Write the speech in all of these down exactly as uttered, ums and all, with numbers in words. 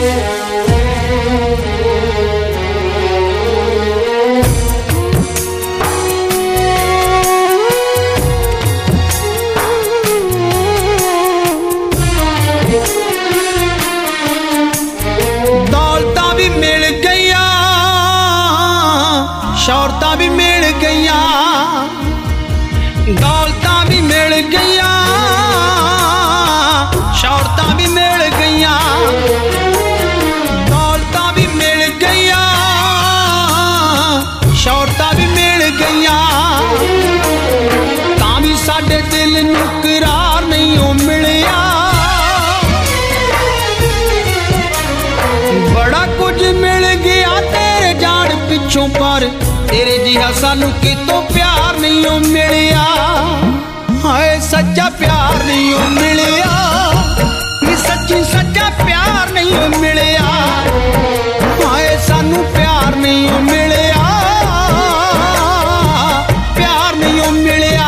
शौहरतां भी मिल गईया, दौलतां भी मिल गईया, शौहरतां भी मिल गईया, दौलतां भी मिल गईया, शौहरतां भी मिल गईया, तां भी साडे दिल नूं करार नहीं ओ मिलिया। बड़ा कुछ मिल गया तेरे जान पिछों, पर तेरे जिहा सानू कितों प्यार नहीं ओ मिलिया। हाय सच्चा प्यार नहीं ओ मिलिया, नी सच्ची सच्चा प्यार नहीं ओ मिलिया। हाय सानू प्यार नहीं ओ मिलिया, प्यार नहीं ओ मिलिया।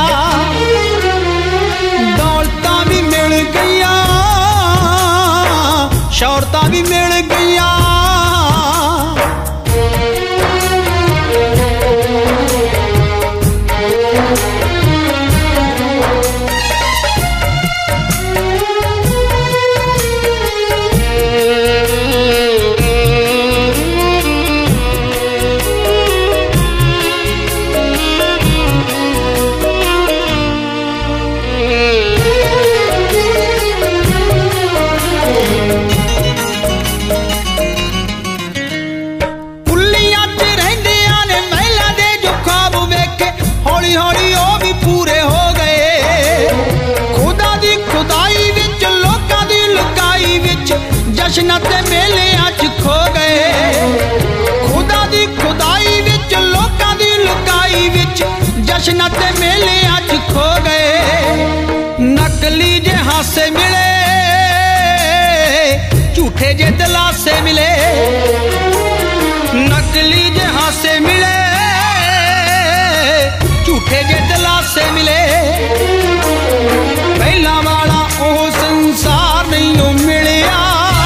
दौलतां भी मिल गईया, शौहरतां भी मिल गईया। जश्नां ते मेलियां च खो गए, खुदा दी खुदाई विच लोकां दी लुकाई विच जश्नां ते मेलियां च खो गए। नकली जे हासे मिले, झूठे जे दिलासे मिले, नकली जे हासे मिले, झूठे जे दिलासे मिले। पहला वाला ओह संसार नहीं ओ मिलिया।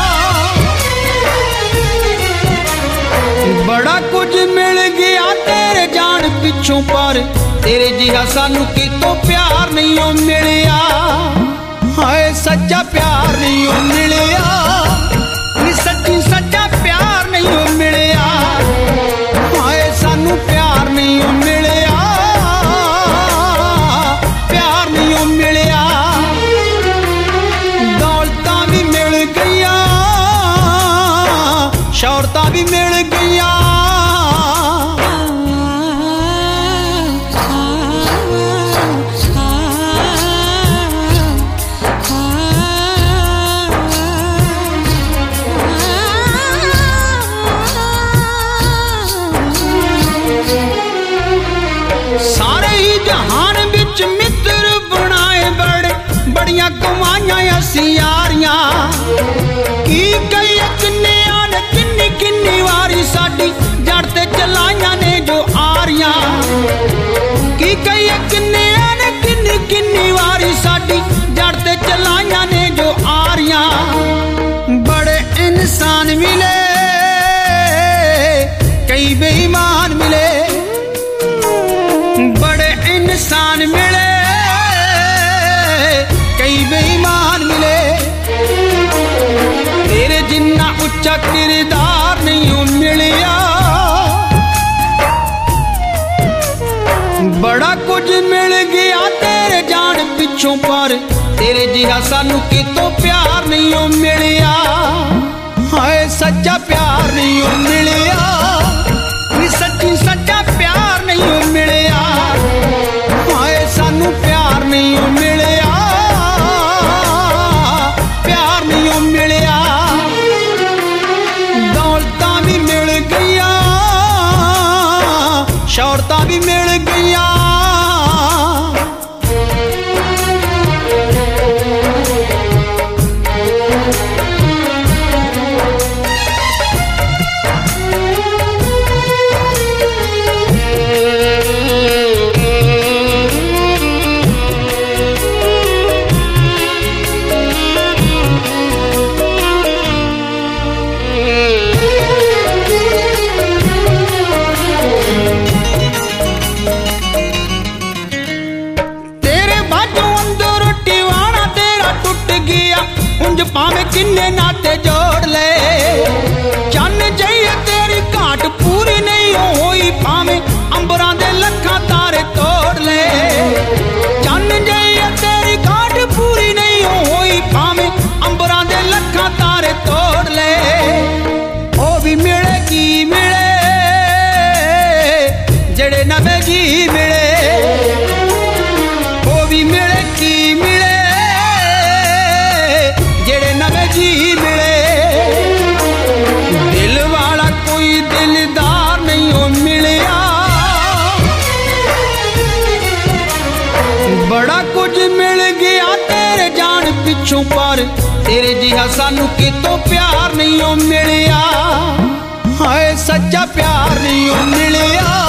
बड़ा कुछ मिल गया तेरे जान पिछों, पर तेरे जिहा सानू कितों प्यार नहीं ओ मिलिया। हाय सच्चा प्यार नहीं ओ मिलिया, नी सच्ची सच्चा प्यार नहीं ओ मिलिया। हाय सानू प्यार नहीं ओ मिलिया, प्यार नहीं ओ मिलिया। दौलतां भी मिल गईया, शौहरतां भी मिल गईया। सारे ही जहान विच मित्र बनाए बड़े, बड़ियां कमाइयां असी यारियां। की कई किन्नियां ने किन्नी किन्नी वारी साडी जड़ ते चलाइयां ने जो आरियां। की कई किन्नियां ने किन्नी किन्नी वारी साडी जड़ ते चलाइयां ने जो आरियां। बड़े इंसान मिले, कई बेईमान मिले, बड़े इंसान मिले, कई बेईमान मिले। तेरे जिन्ना उच्चा किरदार नहीं ओ मिलिया। बड़ा कुछ मिल गया तेरे जान पिछों, पर तेरे जिहा सानू कितों प्यार नहीं ओ मिलिया। हाय सच्चा प्यार नहीं ओ मिलिया, नी सच्ची सच्चा प्यार नहीं ओ मिलिया। हाय सानू प्यार नहीं ओ मिलिया, प्यार नहीं ओ मिलिया। दौलतां भी मिल गईया, शौहरतां भी मिल गईया। तेरे जिहा सानू कितों प्यार नहीं ओ मिलिया, हाय सच्चा प्यार नहीं ओ मिलिया।